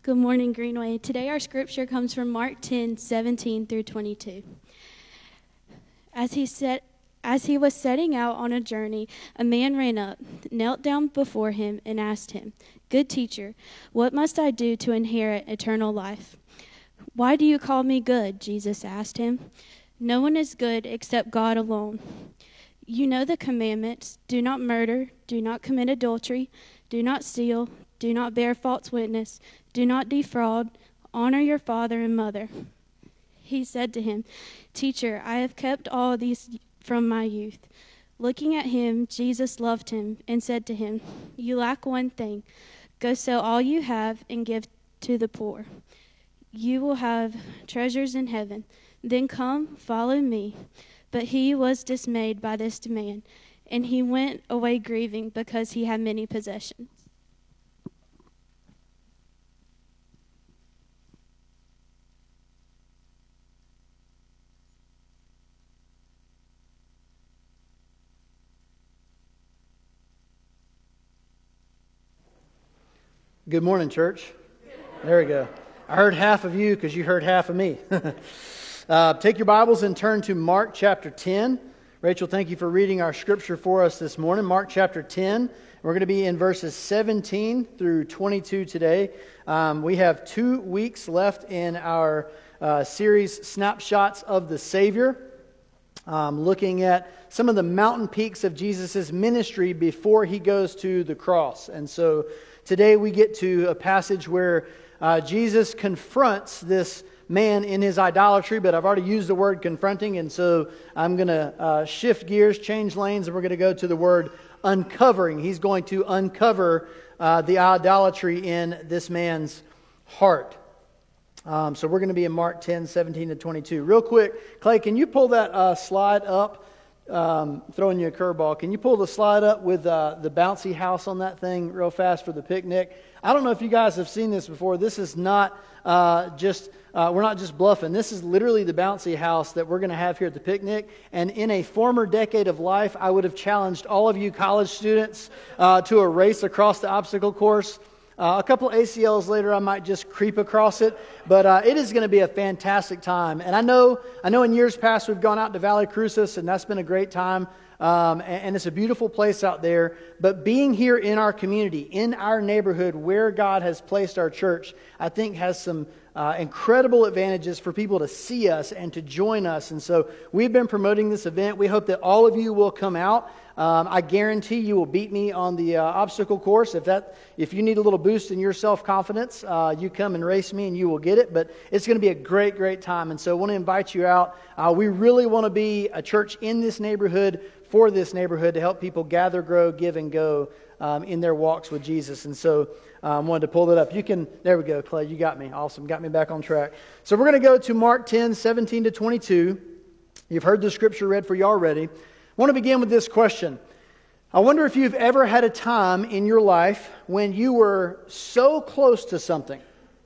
Good morning, Greenway. Today our scripture comes from Mark 10:17 through 22. As he was setting out on a journey, a man ran up, knelt down before him, and asked him, "Good teacher, what must I do to inherit eternal life?" "Why do you call me good?" Jesus asked him. "No one is good except God alone. You know the commandments: do not murder, do not commit adultery, do not steal, do not bear false witness, do not defraud, honor your father and mother." He said to him, "Teacher, I have kept all these from my youth." Looking at him, Jesus loved him and said to him, "You lack one thing. Go sell all you have and give to the poor. You will have treasures in heaven. Then come, follow me." But he was dismayed by this demand, and he went away grieving because he had many possessions. Good morning, church. There we go. I heard half of you because you heard half of me. Take your Bibles and turn to Mark chapter 10. Rachel, thank you for reading our scripture for us this morning. Mark chapter 10. We're going to be in verses 17 through 22 today. We have 2 weeks left in our series, Snapshots of the Savior, looking at some of the mountain peaks of Jesus' ministry before he goes to the cross. And so today we get to a passage where Jesus confronts this man in his idolatry, but I've already used the word confronting, and so I'm going to shift gears, change lanes, and we're going to go to the word uncovering. He's going to uncover the idolatry in this man's heart. So we're going to be in Mark 10, 17 to 22. Real quick, Clay, can you pull that slide up? Throwing you a curveball. Can you pull the slide up with the bouncy house on that thing real fast for the picnic? I don't know if you guys have seen this before. This is not we're not just bluffing. This is literally the bouncy house that we're going to have here at the picnic. And in a former decade of life, I would have challenged all of you college students to a race across the obstacle course. A couple ACLs later, I might just creep across it, but it is going to be a fantastic time. And I know in years past we've gone out to Valley Crucis, and that's been a great time. And it's a beautiful place out there. But being here in our community, in our neighborhood, where God has placed our church, I think has some incredible advantages for people to see us and to join us. And so we've been promoting this event. We hope that all of you will come out. I guarantee you will beat me on the obstacle course. If you need a little boost in your self-confidence, you come and race me and you will get it. But it's going to be a great, great time. And so I want to invite you out. We really want to be a church in this neighborhood, for this neighborhood, to help people gather, grow, give, and go in their walks with Jesus. And so I wanted to pull that up. There we go, Clay, you got me. Awesome, got me back on track. So we're going to go to Mark 10, 17 to 22. You've heard the scripture read for you already. I want to begin with this question. I wonder if you've ever had a time in your life when you were so close to something,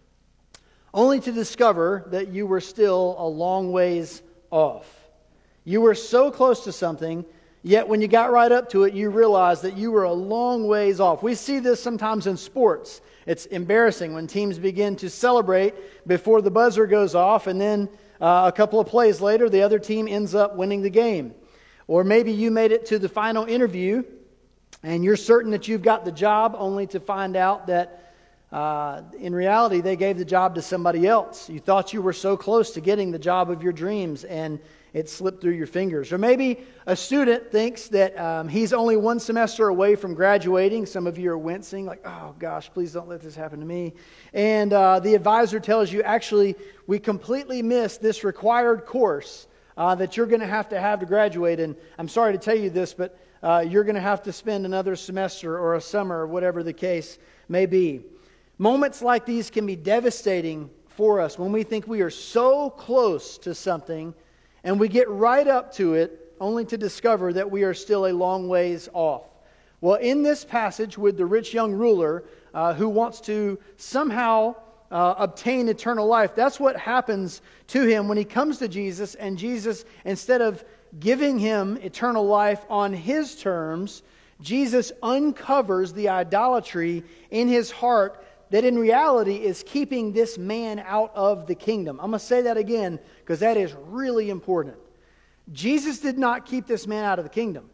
only to discover that you were still a long ways off. You were so close to something, yet when you got right up to it, you realized that you were a long ways off. We see this sometimes in sports. It's embarrassing when teams begin to celebrate before the buzzer goes off, and then a couple of plays later, the other team ends up winning the game. Or maybe you made it to the final interview, and you're certain that you've got the job, only to find out that in reality, they gave the job to somebody else. You thought you were so close to getting the job of your dreams, and it slipped through your fingers. Or maybe a student thinks that he's only one semester away from graduating. Some of you are wincing, like, oh gosh, please don't let this happen to me. And the advisor tells you, actually, we completely missed this required course that you're going to have to graduate. And I'm sorry to tell you this, but you're going to have to spend another semester or a summer, or whatever the case may be. Moments like these can be devastating for us when we think we are so close to something and we get right up to it only to discover that we are still a long ways off. Well, in this passage with the rich young ruler who wants to somehow obtain eternal life, that's what happens to him when he comes to Jesus, and Jesus, instead of giving him eternal life on his terms, Jesus uncovers the idolatry in his heart that in reality is keeping this man out of the kingdom. I'm going to say that again because that is really important. Jesus did not keep this man out of the kingdom.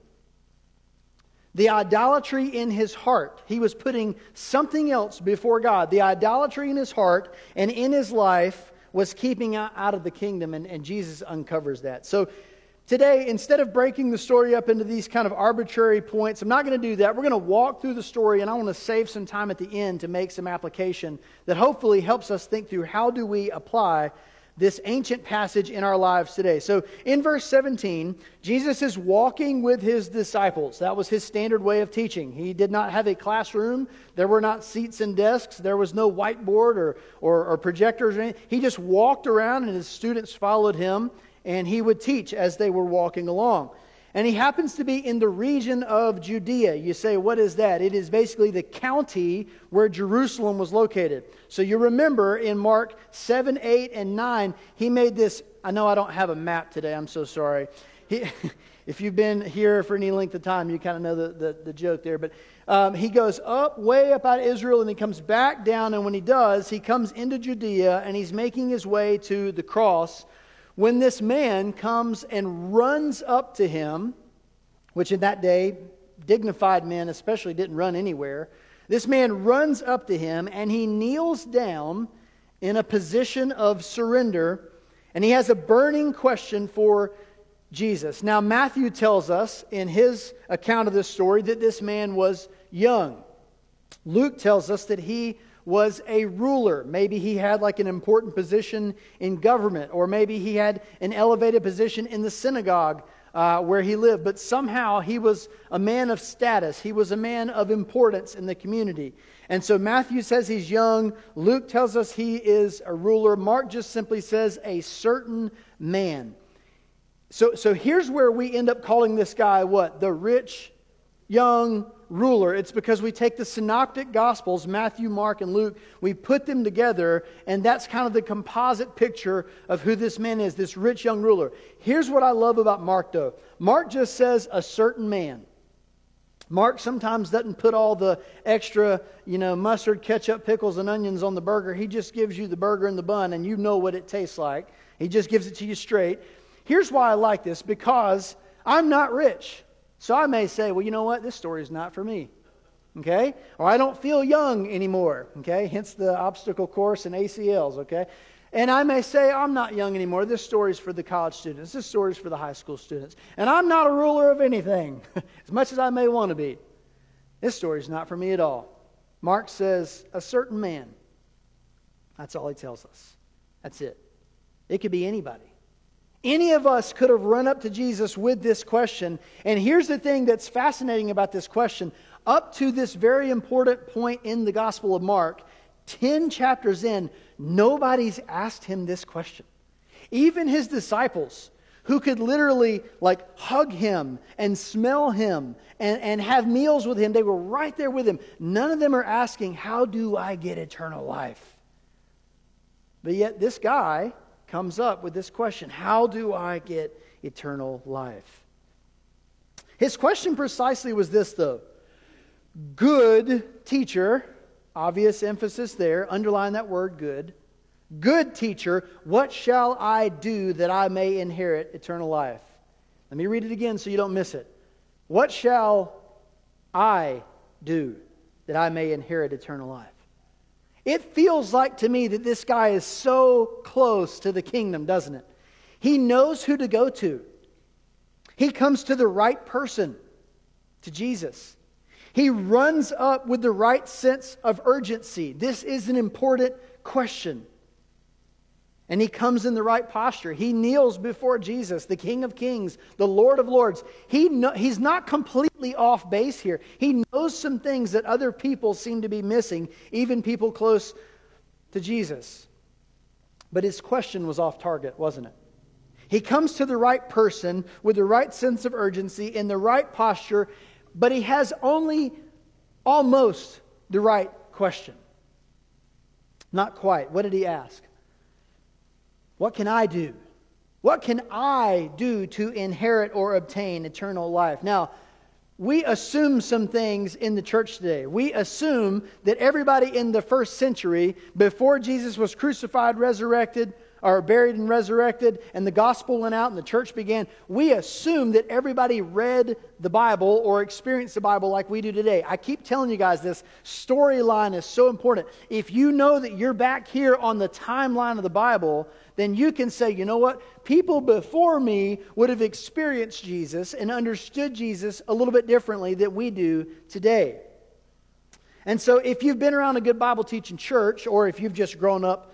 The idolatry in his heart, he was putting something else before God. The idolatry in his heart and in his life was keeping out of the kingdom, and Jesus uncovers that. So today, instead of breaking the story up into these kind of arbitrary points, I'm not going to do that. We're going to walk through the story, and I want to save some time at the end to make some application that hopefully helps us think through how do we apply this ancient passage in our lives today. So in verse 17, Jesus is walking with his disciples. That was his standard way of teaching. He did not have a classroom. There were not seats and desks. There was no whiteboard or projectors or anything. He just walked around and his students followed him, and he would teach as they were walking along. And he happens to be in the region of Judea. You say, what is that? It is basically the county where Jerusalem was located. So you remember in Mark 7, 8, and 9, he made this. I know I don't have a map today. I'm so sorry. If you've been here for any length of time, you kind of know the joke there. But he goes way up out of Israel, and he comes back down. And when he does, he comes into Judea, and he's making his way to the cross, when this man comes and runs up to him, which in that day, dignified men especially didn't run anywhere. This man runs up to him and he kneels down in a position of surrender, and he has a burning question for Jesus. Now, Matthew tells us in his account of this story that this man was young. Luke tells us that he was a ruler. Maybe he had like an important position in government, or maybe he had an elevated position in the synagogue where he lived. But somehow he was a man of status. He was a man of importance in the community. And so Matthew says he's young. Luke tells us he is a ruler. Mark just simply says a certain man. So here's where we end up calling this guy what? The rich, young ruler. It's because we take the synoptic gospels, Matthew, Mark, and Luke, we put them together, and that's kind of the composite picture of who this man is, this rich young ruler. Here's what I love about Mark, though. Mark just says a certain man. Mark sometimes doesn't put all the extra, mustard, ketchup, pickles, and onions on the burger. He just gives you the burger and the bun, and you know what it tastes like. He just gives it to you straight. Here's why I like this, because I'm not rich. So I may say, well, you know what? This story is not for me. Okay? Or I don't feel young anymore. Okay? Hence the obstacle course and ACLs. Okay? And I may say, I'm not young anymore. This story is for the college students. This story is for the high school students. And I'm not a ruler of anything, as much as I may want to be. This story is not for me at all. Mark says, a certain man. That's all he tells us. That's it. It could be anybody. Any of us could have run up to Jesus with this question. And here's the thing that's fascinating about this question. Up to this very important point in the Gospel of Mark, 10 chapters in, nobody's asked him this question. Even his disciples, who could literally hug him and smell him and have meals with him, they were right there with him. None of them are asking, how do I get eternal life? But yet this guy comes up with this question, how do I get eternal life? His question precisely was this, though. Good teacher, obvious emphasis there, underline that word, good. Good teacher, what shall I do that I may inherit eternal life? Let me read it again so you don't miss it. What shall I do that I may inherit eternal life? It feels like to me that this guy is so close to the kingdom, doesn't it? He knows who to go to. He comes to the right person, to Jesus. He runs up with the right sense of urgency. This is an important question. And he comes in the right posture. He kneels before Jesus, the King of Kings, the Lord of Lords. He's not completely off base here. He knows some things that other people seem to be missing, even people close to Jesus. But his question was off target, wasn't it? He comes to the right person with the right sense of urgency, in the right posture, but he has only almost the right question. Not quite. What did he ask? What can I do? What can I do to inherit or obtain eternal life? Now, we assume some things in the church today. We assume that everybody in the first century, before Jesus was crucified, resurrected, or buried and resurrected, and the gospel went out and the church began, we assume that everybody read the Bible or experienced the Bible like we do today. I keep telling you guys this storyline is so important. If you know that you're back here on the timeline of the Bible, then you can say, you know what? People before me would have experienced Jesus and understood Jesus a little bit differently than we do today. And so if you've been around a good Bible teaching church, or if you've just grown up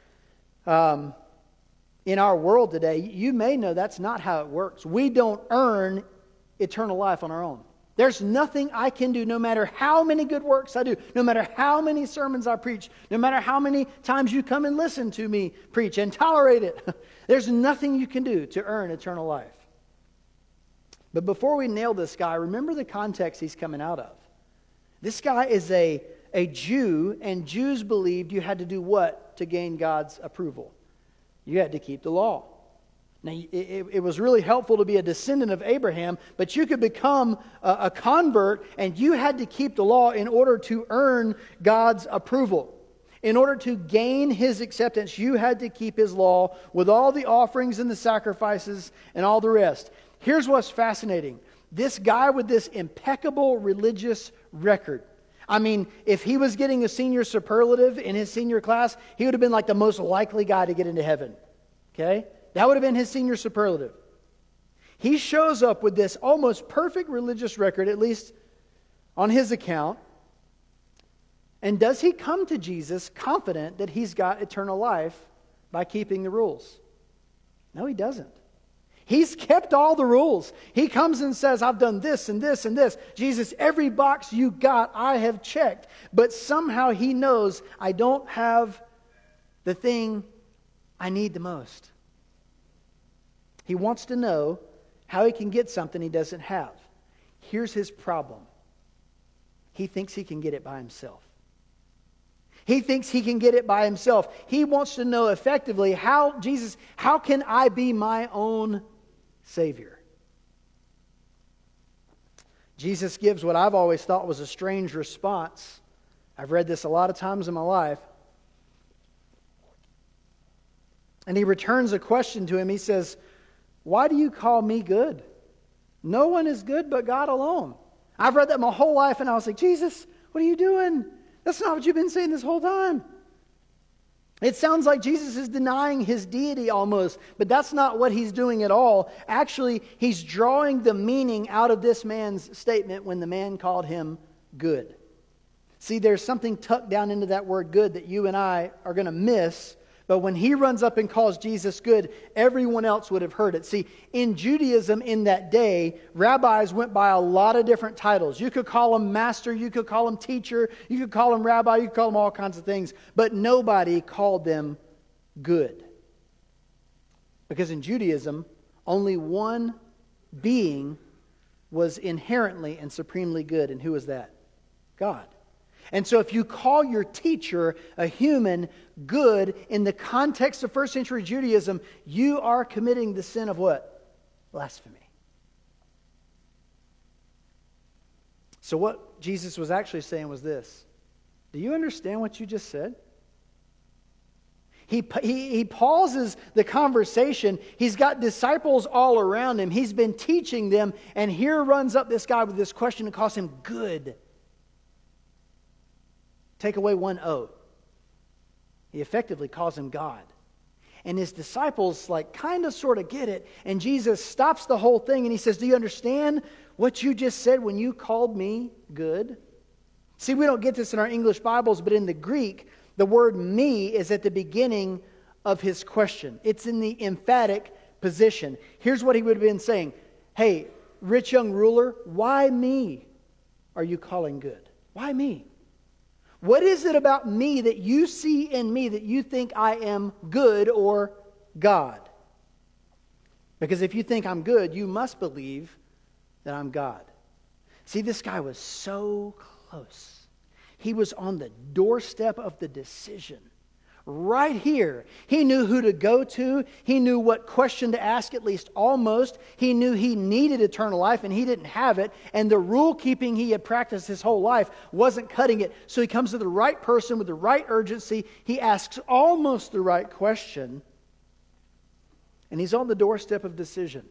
in our world today, you may know that's not how it works. We don't earn eternal life on our own. There's nothing I can do, no matter how many good works I do, no matter how many sermons I preach, no matter how many times you come and listen to me preach and tolerate it. There's nothing you can do to earn eternal life. But before we nail this guy, remember the context he's coming out of. This guy is a Jew, and Jews believed you had to do what to gain God's approval? You had to keep the law. Now, it was really helpful to be a descendant of Abraham, but you could become a convert, and you had to keep the law in order to earn God's approval. In order to gain His acceptance, you had to keep His law with all the offerings and the sacrifices and all the rest. Here's what's fascinating. This guy with this impeccable religious record, I mean, if he was getting a senior superlative in his senior class, he would have been like the most likely guy to get into heaven. Okay? That would have been his senior superlative. He shows up with this almost perfect religious record, at least on his account. And does he come to Jesus confident that he's got eternal life by keeping the rules? No, he doesn't. He's kept all the rules. He comes and says, I've done this and this and this. Jesus, every box you got, I have checked. But somehow he knows I don't have the thing I need the most. He wants to know how he can get something he doesn't have. Here's his problem. He thinks he can get it by himself. He thinks he can get it by himself. He wants to know effectively, how can I be my own Savior? Jesus gives what I've always thought was a strange response. I've read this a lot of times in my life. And he returns a question to him. He says, why do you call me good? No one is good but God alone. I've read that my whole life and I was like, Jesus, what are you doing? That's not what you've been saying this whole time. It sounds like Jesus is denying his deity almost, but that's not what he's doing at all. Actually, he's drawing the meaning out of this man's statement when the man called him good. See, there's something tucked down into that word good that you and I are going to miss. But when he runs up and calls Jesus good, everyone else would have heard it. See, in Judaism in that day, rabbis went by a lot of different titles. You could call them master, you could call them teacher, you could call them rabbi, you could call them all kinds of things. But nobody called them good. Because in Judaism, only one being was inherently and supremely good. And who was that? God. And so if you call your teacher a human good in the context of first century Judaism, you are committing the sin of what? Blasphemy. So what Jesus was actually saying was this. Do you understand what you just said? He pauses the conversation. He's got disciples all around him. He's been teaching them. And here runs up this guy with this question and calls him good. Take away one O. He effectively calls him God. And his disciples kind of sort of get it. And Jesus stops the whole thing and he says, do you understand what you just said when you called me good? See, we don't get this in our English Bibles, but in the Greek, the word me is at the beginning of his question. It's in the emphatic position. Here's what he would have been saying. Hey, rich young ruler, why me are you calling good? Why me? What is it about me that you see in me that you think I am good or God? Because if you think I'm good, you must believe that I'm God. See, this guy was so close. He was on the doorstep of the decision, right here. He knew who to go to. He knew what question to ask, at least almost. He knew he needed eternal life and he didn't have it. And the rule keeping he had practiced his whole life wasn't cutting it. So he comes to the right person with the right urgency. He asks almost the right question. And he's on the doorstep of decision.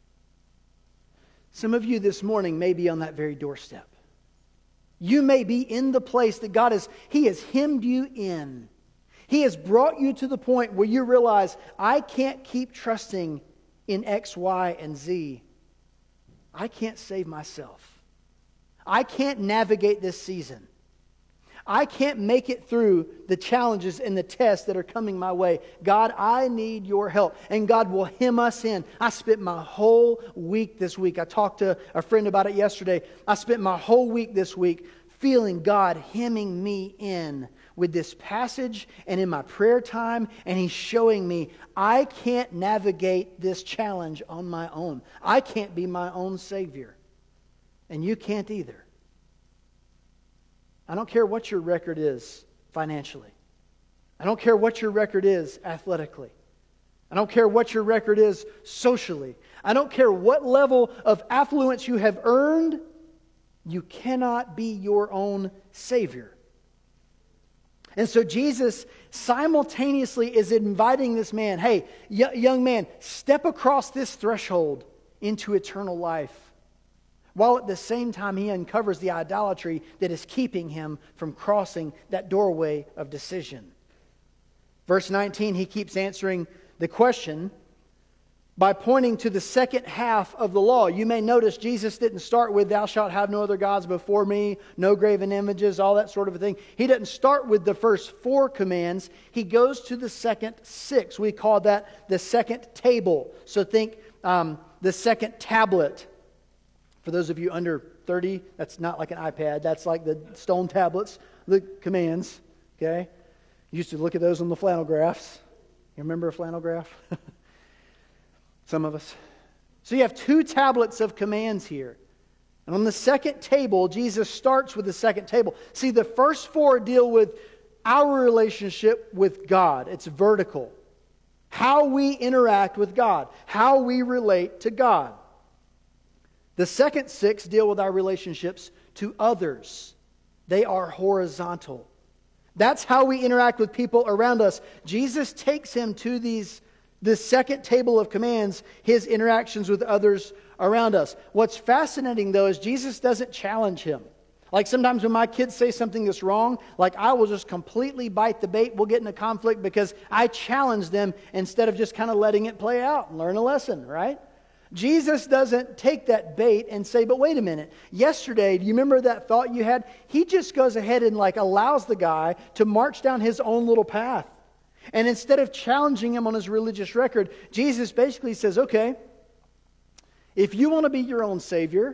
Some of you this morning may be on that very doorstep. You may be in the place that He has hemmed you in. He has brought you to the point where you realize, I can't keep trusting in X, Y, and Z. I can't save myself. I can't navigate this season. I can't make it through the challenges and the tests that are coming my way. God, I need your help. And God will hem us in. I spent my whole week this week. I talked to a friend about it yesterday. I spent my whole week this week feeling God hemming me in with this passage and in my prayer time. And He's showing me I can't navigate this challenge on my own. I can't be my own Savior. And you can't either. I don't care what your record is financially. I don't care what your record is athletically. I don't care what your record is socially. I don't care what level of affluence you have earned. You cannot be your own Savior. And so Jesus simultaneously is inviting this man, hey, young man, step across this threshold into eternal life. While at the same time he uncovers the idolatry that is keeping him from crossing that doorway of decision. Verse 19, he keeps answering the question by pointing to the second half of the law. You may notice Jesus didn't start with, thou shalt have no other gods before me, no graven images, all that sort of a thing. He doesn't start with the first 4 commands. He goes to the second 6. We call that the second table. So think the second tablet. For those of you under 30, that's not like an iPad. That's like the stone tablets, the commands. Okay? You used to look at those on the flannel graphs. You remember a flannel graph? Some of us. So you have 2 tablets of commands here. And on the second table, Jesus starts with the second table. See, the first 4 deal with our relationship with God. It's vertical. How we interact with God. How we relate to God. The second 6 deal with our relationships to others. They are horizontal. That's how we interact with people around us. Jesus takes him to this second table of commands, his interactions with others around us. What's fascinating, though, is Jesus doesn't challenge him. Like sometimes when my kids say something that's wrong, like I will just completely bite the bait. We'll get in a conflict because I challenge them instead of just kind of letting it play out and learn a lesson, right? Jesus doesn't take that bait and say, but wait a minute, yesterday, do you remember that thought you had? He just goes ahead and allows the guy to march down his own little path. And instead of challenging him on his religious record, Jesus basically says, okay, if you want to be your own Savior,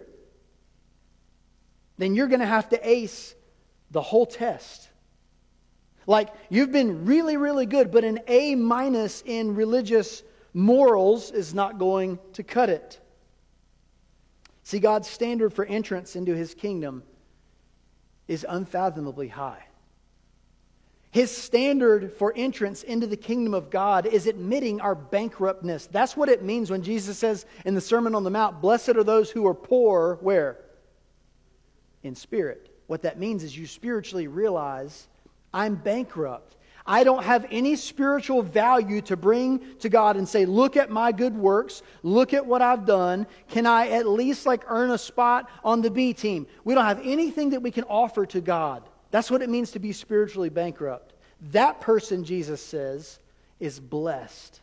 then you're going to have to ace the whole test. Like, you've been really, really good, but an A- in religious morals is not going to cut it. See, God's standard for entrance into His kingdom is unfathomably high. His standard for entrance into the kingdom of God is admitting our bankruptness. That's what it means when Jesus says in the Sermon on the Mount, blessed are those who are poor, where? In spirit. What that means is you spiritually realize, I'm bankrupt. I don't have any spiritual value to bring to God and say, look at my good works. Look at what I've done. Can I at least earn a spot on the B team? We don't have anything that we can offer to God. That's what it means to be spiritually bankrupt. That person, Jesus says, is blessed.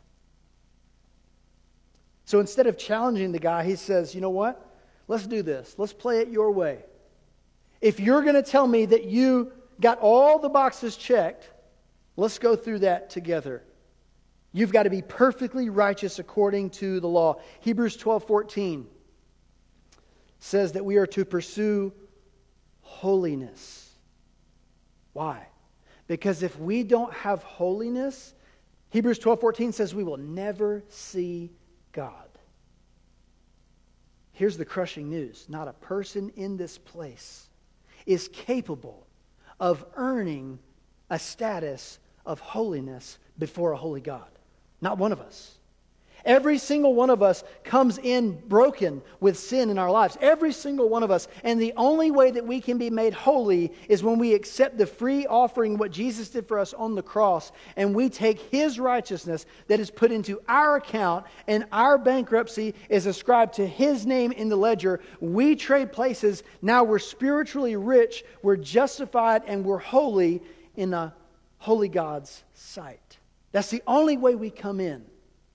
So instead of challenging the guy, he says, you know what? Let's do this. Let's play it your way. If you're going to tell me that you got all the boxes checked, let's go through that together. You've got to be perfectly righteous according to the law. Hebrews 12:14 says that we are to pursue holiness. Why? Because if we don't have holiness, Hebrews 12:14 says we will never see God. Here's the crushing news. Not a person in this place is capable of earning a status of holiness before a holy God. Not one of us. Every single one of us comes in broken with sin in our lives. Every single one of us. And the only way that we can be made holy is when we accept the free offering, what Jesus did for us on the cross, and we take His righteousness that is put into our account, and our bankruptcy is ascribed to His name in the ledger. We trade places. Now we're spiritually rich, we're justified, and we're holy in a holy God's sight. That's the only way we come in.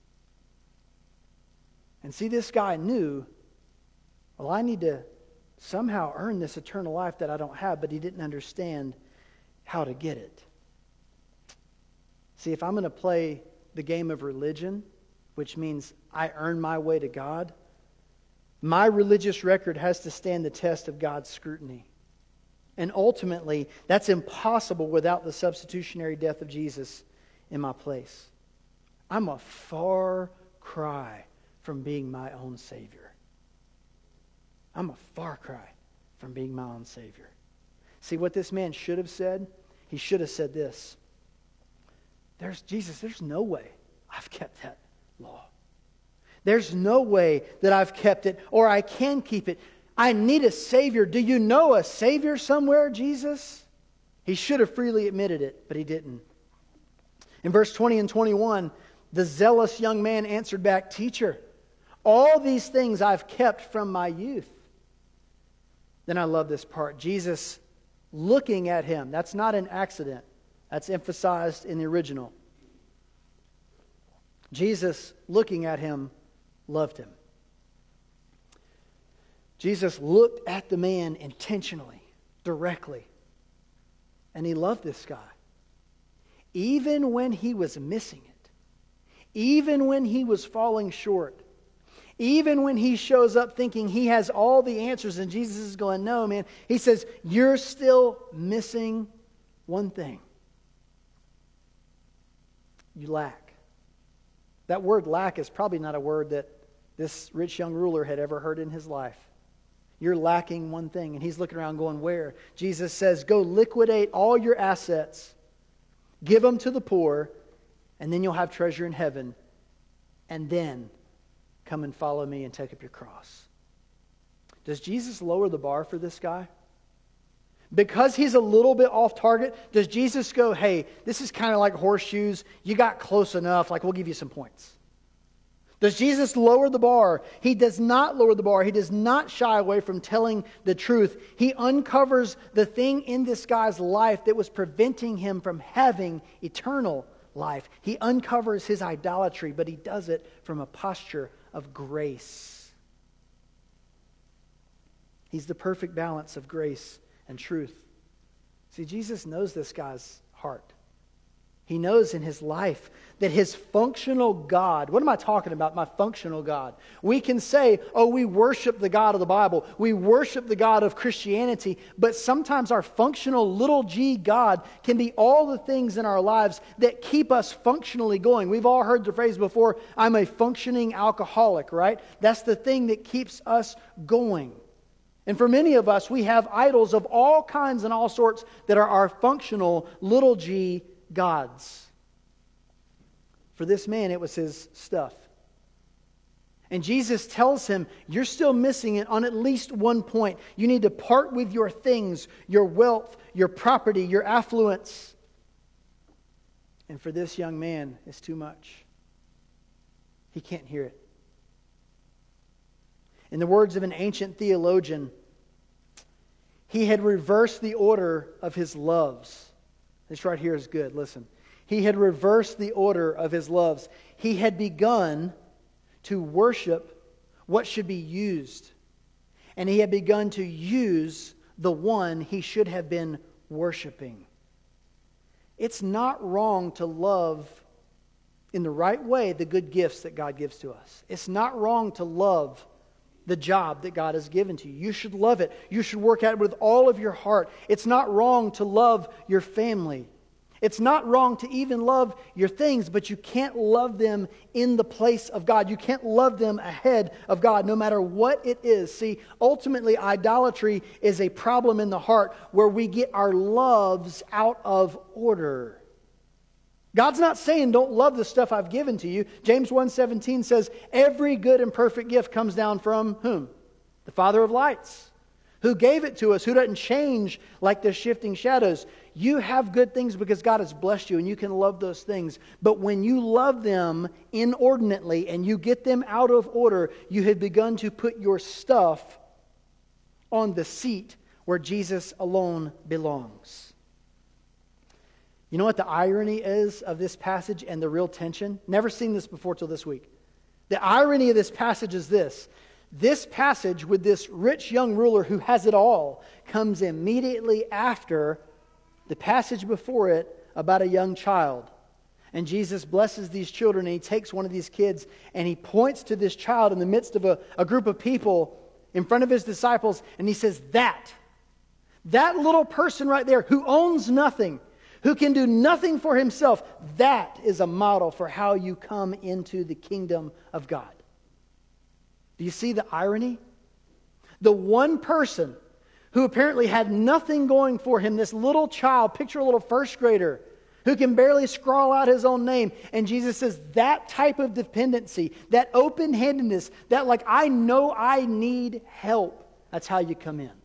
And see, this guy knew, well, I need to somehow earn this eternal life that I don't have, but he didn't understand how to get it. See, if I'm going to play the game of religion, which means I earn my way to God, my religious record has to stand the test of God's scrutiny. And ultimately, that's impossible without the substitutionary death of Jesus in my place. I'm a far cry from being my own Savior. I'm a far cry from being my own Savior. See, what this man should have said? He should have said this. There's no way I've kept that law. There's no way that I've kept it or I can keep it. I need a Savior. Do you know a Savior somewhere, Jesus? He should have freely admitted it, but he didn't. In verse 20 and 21, the zealous young man answered back, "Teacher, all these things I've kept from my youth." Then I love this part. Jesus looking at him. That's not an accident. That's emphasized in the original. Jesus looking at him loved him. Jesus looked at the man intentionally, directly. And he loved this guy. Even when he was missing it. Even when he was falling short. Even when he shows up thinking he has all the answers and Jesus is going, no, man. He says, you're still missing one thing. You lack. That word lack is probably not a word that this rich young ruler had ever heard in his life. You're lacking one thing. And he's looking around going, where? Jesus says, go liquidate all your assets. Give them to the poor. And then you'll have treasure in heaven. And then come and follow me and take up your cross. Does Jesus lower the bar for this guy? Because he's a little bit off target, does Jesus go, hey, this is kind of like horseshoes. You got close enough. Like, we'll give you some points. Does Jesus lower the bar? He does not lower the bar. He does not shy away from telling the truth. He uncovers the thing in this guy's life that was preventing him from having eternal life. He uncovers his idolatry, but he does it from a posture of grace. He's the perfect balance of grace and truth. See, Jesus knows this guy's heart. He knows in his life that his functional God, what am I talking about? My functional God. We can say, oh, we worship the God of the Bible. We worship the God of Christianity. But sometimes our functional little g God can be all the things in our lives that keep us functionally going. We've all heard the phrase before, I'm a functioning alcoholic, right? That's the thing that keeps us going. And for many of us, we have idols of all kinds and all sorts that are our functional little g gods. For this man, it was his stuff. And Jesus tells him, you're still missing it on at least one point. You need to part with your things, your wealth, your property, your affluence. And for this young man, it's too much. He can't hear it. In the words of an ancient theologian, he had reversed the order of his loves. This right here is good. Listen. He had reversed the order of his loves. He had begun to worship what should be used. And he had begun to use the one he should have been worshiping. It's not wrong to love in the right way the good gifts that God gives to us. It's not wrong to love the job that God has given to you. You should love it. You should work at it with all of your heart. It's not wrong to love your family. It's not wrong to even love your things, but you can't love them in the place of God. You can't love them ahead of God, no matter what it is. See, ultimately, idolatry is a problem in the heart where we get our loves out of order. God's not saying don't love the stuff I've given to you. James 1:17 says, every good and perfect gift comes down from whom? The Father of lights, who gave it to us, who doesn't change like the shifting shadows. You have good things because God has blessed you and you can love those things. But when you love them inordinately and you get them out of order, you have begun to put your stuff on the seat where Jesus alone belongs. You know what the irony is of this passage and the real tension? Never seen this before till this week. The irony of this passage is this. This passage with this rich young ruler who has it all comes immediately after the passage before it about a young child. And Jesus blesses these children and He takes one of these kids and He points to this child in the midst of a group of people in front of His disciples and He says, that little person right there who owns nothing, who can do nothing for himself, that is a model for how you come into the kingdom of God. Do you see the irony? The one person who apparently had nothing going for him, this little child, picture a little first grader, who can barely scrawl out his own name. And Jesus says that type of dependency, that open-handedness, that like I know I need help, that's how you come in.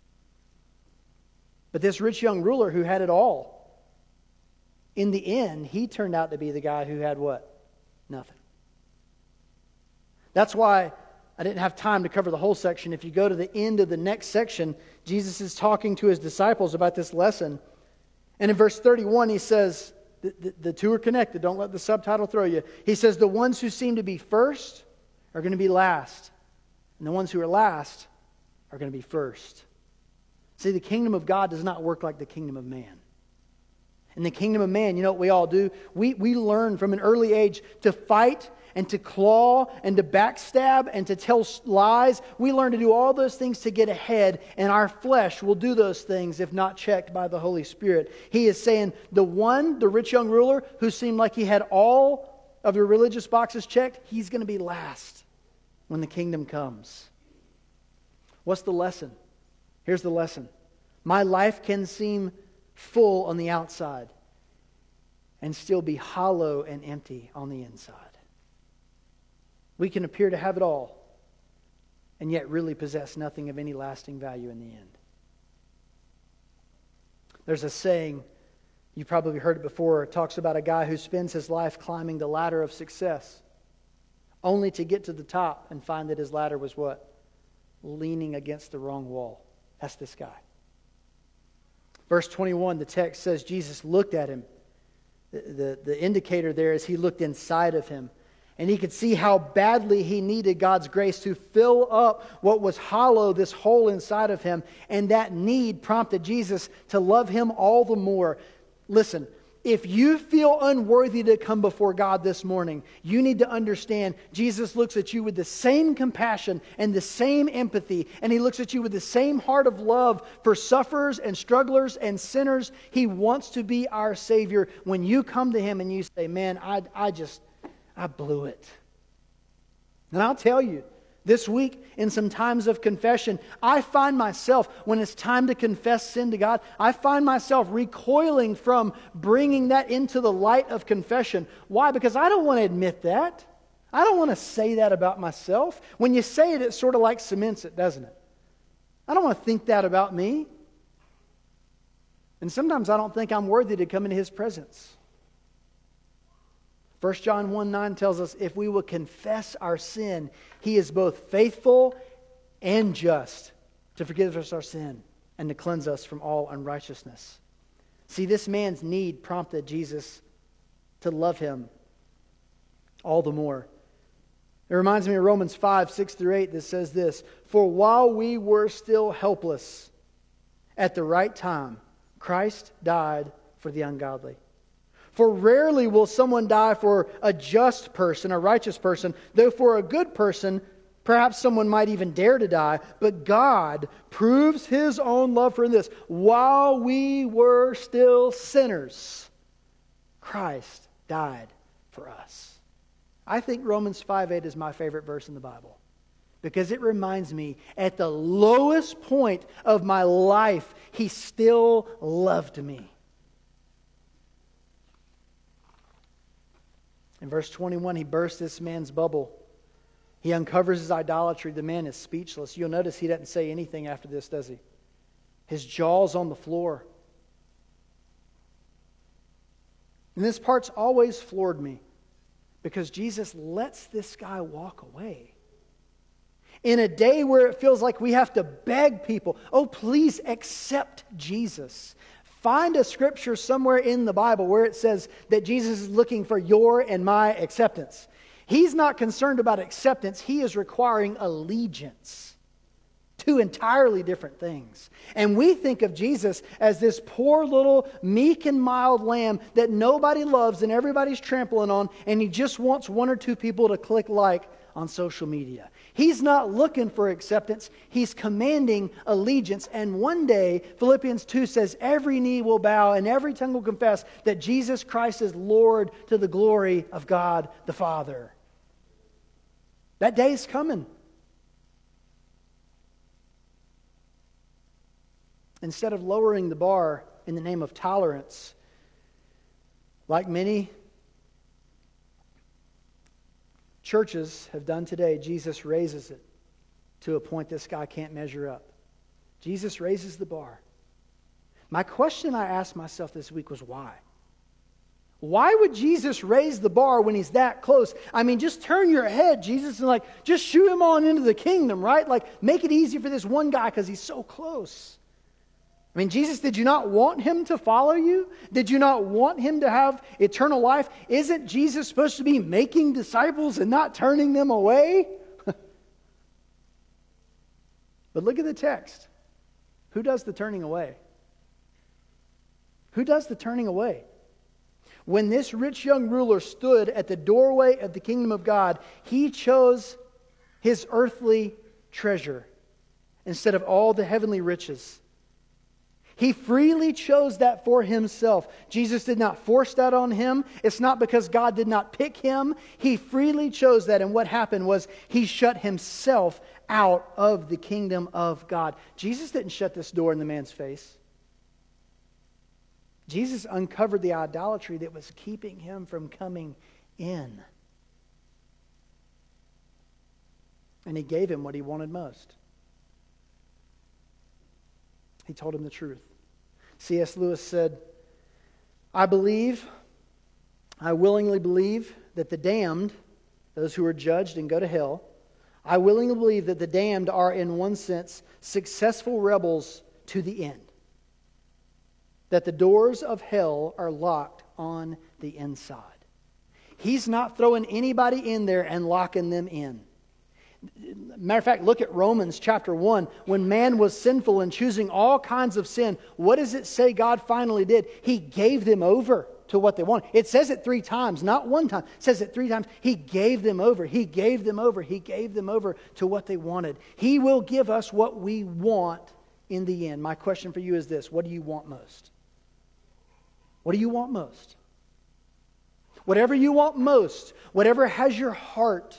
But this rich young ruler who had it all, in the end, he turned out to be the guy who had what? Nothing. That's why I didn't have time to cover the whole section. If you go to the end of the next section, Jesus is talking to His disciples about this lesson. And in verse 31, He says, the two are connected. Don't let the subtitle throw you. He says, the ones who seem to be first are going to be last. And the ones who are last are going to be first. See, the kingdom of God does not work like the kingdom of man. In the kingdom of man, you know what we all do? We learn from an early age to fight and to claw and to backstab and to tell lies. We learn to do all those things to get ahead, and our flesh will do those things if not checked by the Holy Spirit. He is saying the rich young ruler who seemed like he had all of the religious boxes checked, he's going to be last when the kingdom comes. What's the lesson? Here's the lesson. My life can seem full on the outside and still be hollow and empty on the inside. We can appear to have it all and yet really possess nothing of any lasting value in the end. There's a saying, you've probably heard it before, it talks about a guy who spends his life climbing the ladder of success only to get to the top and find that his ladder was what? Leaning against the wrong wall. That's this guy. Verse 21, the text says Jesus looked at him. The indicator there is He looked inside of him. And he could see how badly he needed God's grace to fill up what was hollow, this hole inside of him. And that need prompted Jesus to love him all the more. Listen, if you feel unworthy to come before God this morning, you need to understand Jesus looks at you with the same compassion and the same empathy, and He looks at you with the same heart of love for sufferers and strugglers and sinners. He wants to be our Savior. When you come to Him and you say, man, I blew it. And I'll tell you, this week, in some times of confession, I find myself, when it's time to confess sin to God, I find myself recoiling from bringing that into the light of confession. Why? Because I don't want to admit that. I don't want to say that about myself. When you say it, it sort of like cements it, doesn't it? I don't want to think that about me. And sometimes I don't think I'm worthy to come into His presence. 1 John 1:9 tells us if we will confess our sin, He is both faithful and just to forgive us our sin and to cleanse us from all unrighteousness. See, this man's need prompted Jesus to love him all the more. It reminds me of Romans 5:6-8 that says this, for while we were still helpless, at the right time, Christ died for the ungodly. For rarely will someone die for a just person, a righteous person, though for a good person, perhaps someone might even dare to die. But God proves His own love for this. While we were still sinners, Christ died for us. I think Romans 5:8 is my favorite verse in the Bible, because it reminds me at the lowest point of my life, He still loved me. In verse 21, he bursts this man's bubble. He uncovers his idolatry. The man is speechless. You'll notice he doesn't say anything after this, does he? His jaw's on the floor. And this part's always floored me because Jesus lets this guy walk away. In a day where it feels like we have to beg people, oh, please accept Jesus. Find a scripture somewhere in the Bible where it says that Jesus is looking for your and my acceptance. He's not concerned about acceptance. He is requiring allegiance. Two entirely different things. And we think of Jesus as this poor little meek and mild lamb that nobody loves and everybody's trampling on, and he just wants one or two people to click like on social media. He's not looking for acceptance. He's commanding allegiance. And one day, Philippians 2 says, every knee will bow and every tongue will confess that Jesus Christ is Lord to the glory of God the Father. That day is coming. Instead of lowering the bar in the name of tolerance, like many churches have done today, Jesus raises it to a point this guy can't measure up. Jesus raises the bar. My question I asked myself this week was why? Why would Jesus raise the bar when he's that close? I mean, just turn your head, Jesus, and just shoot him on into the kingdom, right? Make it easy for this one guy because he's so close. I mean, Jesus, did you not want him to follow you? Did you not want him to have eternal life? Isn't Jesus supposed to be making disciples and not turning them away? But look at the text. Who does the turning away? Who does the turning away? When this rich young ruler stood at the doorway of the kingdom of God, he chose his earthly treasure instead of all the heavenly riches. He freely chose that for himself. Jesus did not force that on him. It's not because God did not pick him. He freely chose that, and what happened was he shut himself out of the kingdom of God. Jesus didn't shut this door in the man's face. Jesus uncovered the idolatry that was keeping him from coming in. And he gave him what he wanted most. He told him the truth. C.S. Lewis said, I willingly believe that the damned, those who are judged and go to hell, I willingly believe that the damned are in one sense successful rebels to the end. That the doors of hell are locked on the inside. He's not throwing anybody in there and locking them in. Matter of fact, look at Romans chapter 1. When man was sinful and choosing all kinds of sin, what does it say God finally did? He gave them over to what they wanted. It says it 3 times, not one time. It says it 3 times. He gave them over. He gave them over. He gave them over to what they wanted. He will give us what we want in the end. My question for you is this. What do you want most? What do you want most? Whatever you want most, whatever has your heart,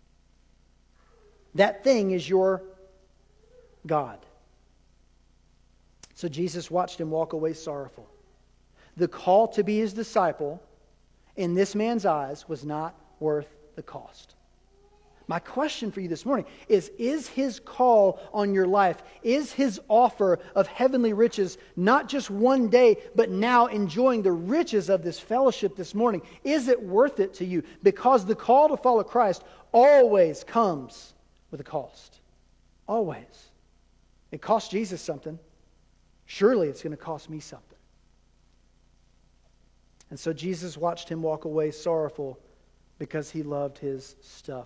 that thing is your God. So Jesus watched him walk away sorrowful. The call to be his disciple, in this man's eyes, was not worth the cost. My question for you this morning is his call on your life, is his offer of heavenly riches, not just one day, but now enjoying the riches of this fellowship this morning, is it worth it to you? Because the call to follow Christ always comes with a cost. Always. It cost Jesus something. Surely it's going to cost me something. And so Jesus watched him walk away sorrowful because he loved his stuff.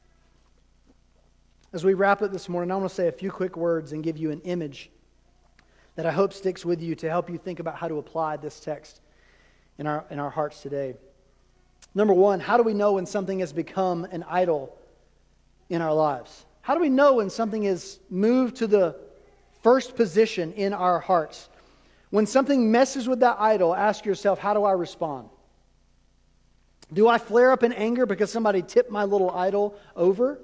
As we wrap up this morning, I want to say a few quick words and give you an image that I hope sticks with you to help you think about how to apply this text in our hearts today. Number one, how do we know when something has become an idol in our lives? How do we know when something is moved to the first position in our hearts? When something messes with that idol, ask yourself, how do I respond? Do I flare up in anger because somebody tipped my little idol over?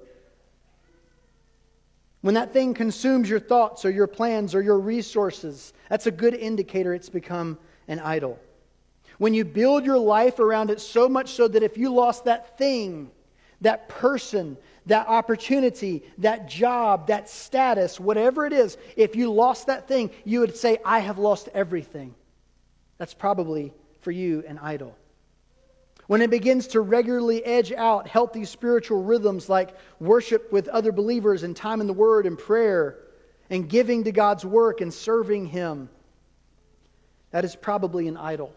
When that thing consumes your thoughts or your plans or your resources, that's a good indicator it's become an idol. When you build your life around it so much so that if you lost that thing, that person, that opportunity, that job, that status, whatever it is, if you lost that thing, you would say, I have lost everything. That's probably for you an idol. When it begins to regularly edge out healthy spiritual rhythms like worship with other believers and time in the Word and prayer and giving to God's work and serving Him, that is probably an idol.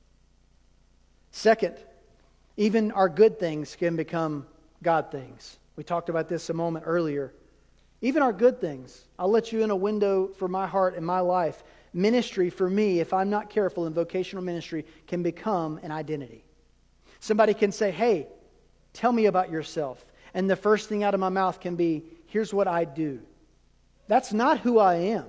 Second, even our good things can become God things. We talked about this a moment earlier. Even our good things. I'll let you in a window for my heart and my life. Ministry for me, if I'm not careful in vocational ministry, can become an identity. Somebody can say, hey, tell me about yourself. And the first thing out of my mouth can be, here's what I do. That's not who I am.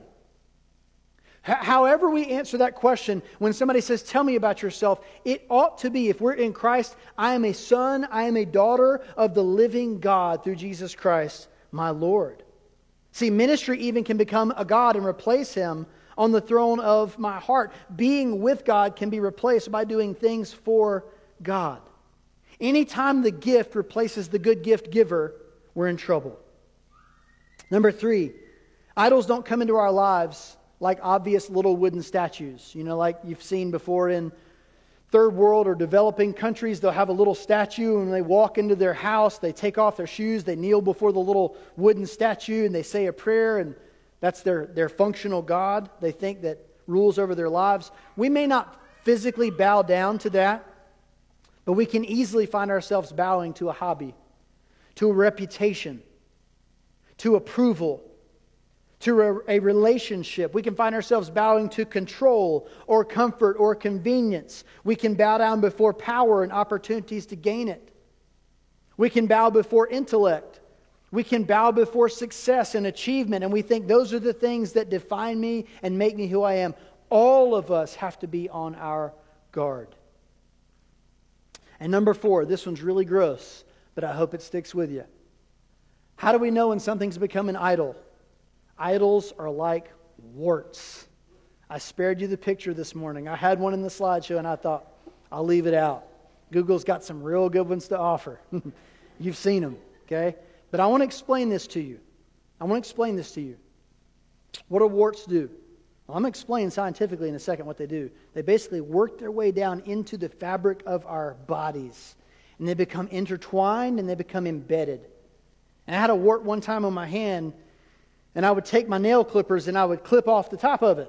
However we answer that question, when somebody says, tell me about yourself, it ought to be, if we're in Christ, I am a son, I am a daughter of the living God through Jesus Christ, my Lord. See, ministry even can become a God and replace Him on the throne of my heart. Being with God can be replaced by doing things for God. Anytime the gift replaces the good gift giver, we're in trouble. Number 3, idols don't come into our lives like obvious little wooden statues. You know, like you've seen before in third world or developing countries, they'll have a little statue, and when they walk into their house, they take off their shoes, they kneel before the little wooden statue, and they say a prayer, and that's their functional God they think that rules over their lives. We may not physically bow down to that, but we can easily find ourselves bowing to a hobby, to a reputation, to approval, to a relationship. We can find ourselves bowing to control or comfort or convenience. We can bow down before power and opportunities to gain it. We can bow before intellect. We can bow before success and achievement, and we think those are the things that define me and make me who I am. All of us have to be on our guard. And number 4, this one's really gross, but I hope it sticks with you. How do we know when something's become an idol? Idols are like warts. I spared you the picture this morning. I had one in the slideshow and I thought, I'll leave it out. Google's got some real good ones to offer. You've seen them, okay? But I want to explain this to you. What do warts do? Well, I'm going to explain scientifically in a second what they do. They basically work their way down into the fabric of our bodies. And they become intertwined and they become embedded. And I had a wart one time on my hand, and I would take my nail clippers and I would clip off the top of it.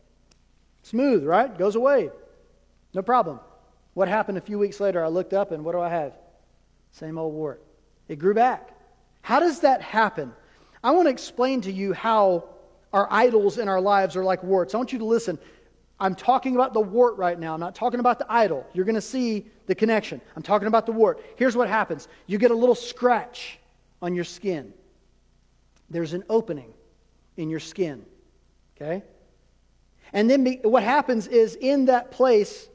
Smooth, right? Goes away. No problem. What happened a few weeks later? I looked up and what do I have? Same old wart. It grew back. How does that happen? I want to explain to you how our idols in our lives are like warts. I want you to listen. I'm talking about the wart right now. I'm not talking about the idol. You're going to see the connection. I'm talking about the wart. Here's what happens. You get a little scratch on your skin. There's an opening in your skin. Okay? And then what happens is in that place,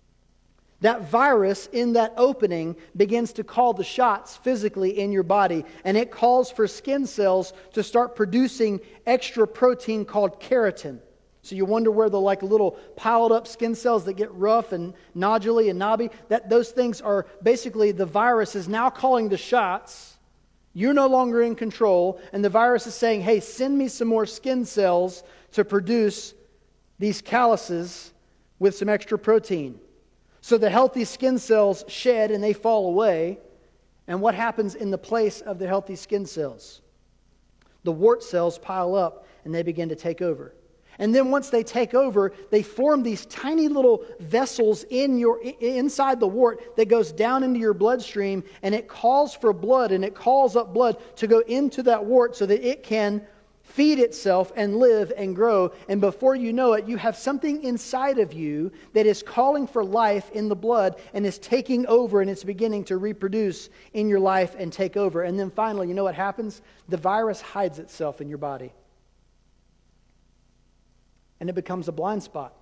that virus in that opening begins to call the shots physically in your body. And it calls for skin cells to start producing extra protein called keratin. So you wonder where the little piled up skin cells that get rough and noduly and knobby, those things are basically the virus is now calling the shots. You're no longer in control, and the virus is saying, hey, send me some more skin cells to produce these calluses with some extra protein. So the healthy skin cells shed and they fall away. And what happens in the place of the healthy skin cells? The wart cells pile up and they begin to take over. And then once they take over, they form these tiny little vessels inside the wart that goes down into your bloodstream, and it calls for blood, and it calls up blood to go into that wart so that it can feed itself and live and grow. And before you know it, you have something inside of you that is calling for life in the blood and is taking over, and it's beginning to reproduce in your life and take over. And then finally, you know what happens? The virus hides itself in your body. And it becomes a blind spot.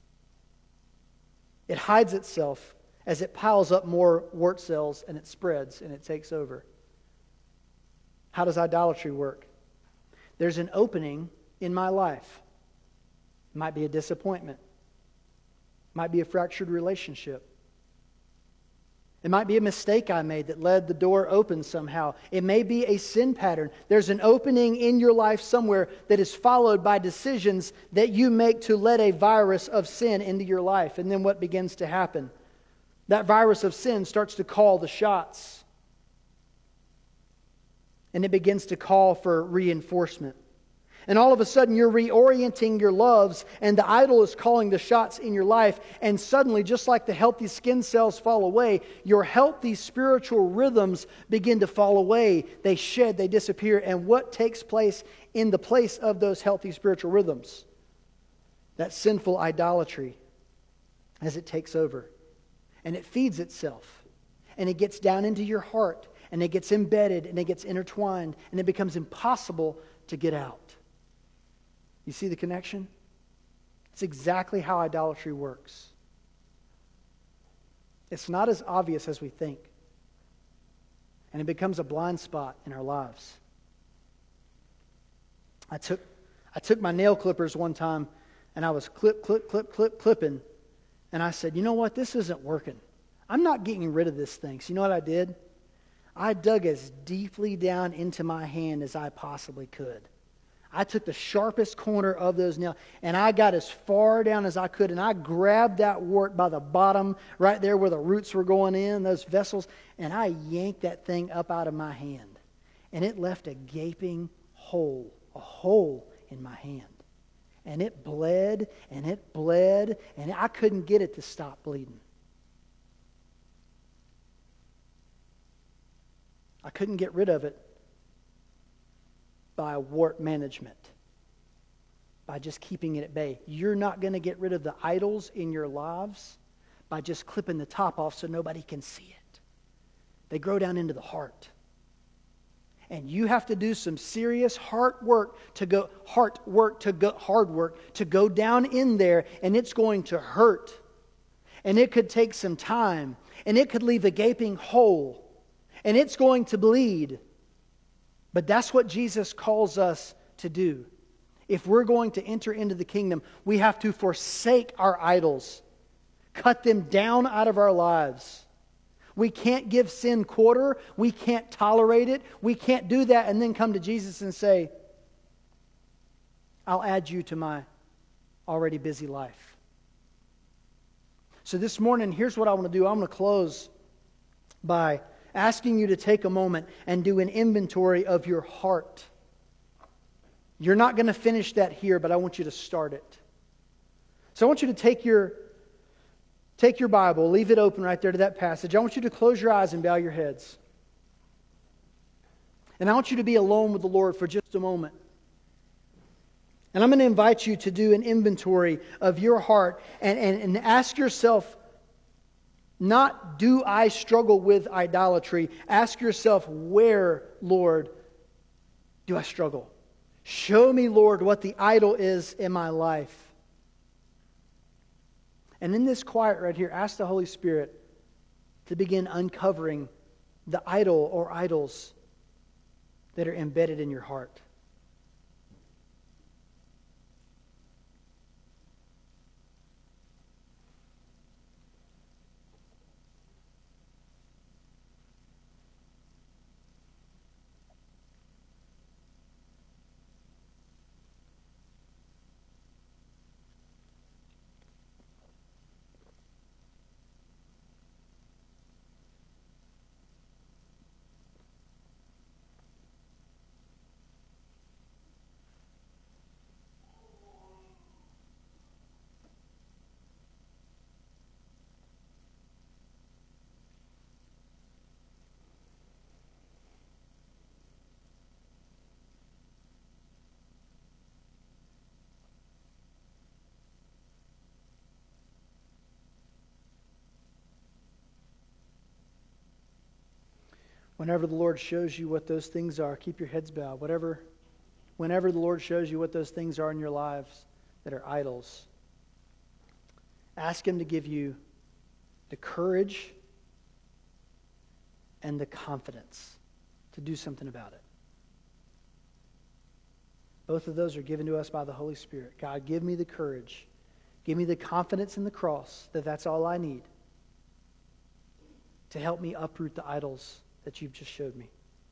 It hides itself as it piles up more wart cells and it spreads and it takes over. How does idolatry work? There's an opening in my life. It might be a disappointment. Might be a fractured relationship. It might be a mistake I made that led the door open somehow. It may be a sin pattern. There's an opening in your life somewhere that is followed by decisions that you make to let a virus of sin into your life. And then what begins to happen? That virus of sin starts to call the shots. And it begins to call for reinforcement. And all of a sudden you're reorienting your loves, and the idol is calling the shots in your life. And suddenly, just like the healthy skin cells fall away, your healthy spiritual rhythms begin to fall away. They shed, they disappear. And what takes place in the place of those healthy spiritual rhythms? That sinful idolatry as it takes over. And it feeds itself. And it gets down into your heart. And it gets embedded, and it gets intertwined. And it becomes impossible to get out. You see the connection? It's exactly how idolatry works. It's not as obvious as we think. And it becomes a blind spot in our lives. I took my nail clippers one time, and I was clipping. And I said, you know what? This isn't working. I'm not getting rid of this thing. So you know what I did? I dug as deeply down into my hand as I possibly could. I took the sharpest corner of those nails, and I got as far down as I could, and I grabbed that wart by the bottom, right there where the roots were going in, those vessels, and I yanked that thing up out of my hand. And it left a gaping hole, a hole in my hand. And it bled, and it bled, and I couldn't get it to stop bleeding. I couldn't get rid of it by wart management, by just keeping it at bay. You're not going to get rid of the idols in your lives by just clipping the top off so nobody can see it. They grow down into the heart. And you have to do some serious hard work to go down in there, and it's going to hurt. And it could take some time, and it could leave a gaping hole, and it's going to bleed. But that's what Jesus calls us to do. If we're going to enter into the kingdom, we have to forsake our idols. Cut them down out of our lives. We can't give sin quarter. We can't tolerate it. We can't do that and then come to Jesus and say, I'll add you to my already busy life. So this morning, here's what I want to do. I'm going to close by asking you to take a moment and do an inventory of your heart. You're not going to finish that here, but I want you to start it. So I want you to take your Bible, leave it open right there to that passage. I want you to close your eyes and bow your heads. And I want you to be alone with the Lord for just a moment. And I'm going to invite you to do an inventory of your heart and ask yourself, not, do I struggle with idolatry? Ask yourself, where, Lord, do I struggle? Show me, Lord, what the idol is in my life. And in this quiet right here, ask the Holy Spirit to begin uncovering the idol or idols that are embedded in your heart. Whenever the Lord shows you what those things are, keep your heads bowed. Whenever the Lord shows you what those things are in your lives that are idols, ask Him to give you the courage and the confidence to do something about it. Both of those are given to us by the Holy Spirit. God, give me the courage. Give me the confidence in the cross that that's all I need to help me uproot the idols that you've just showed me.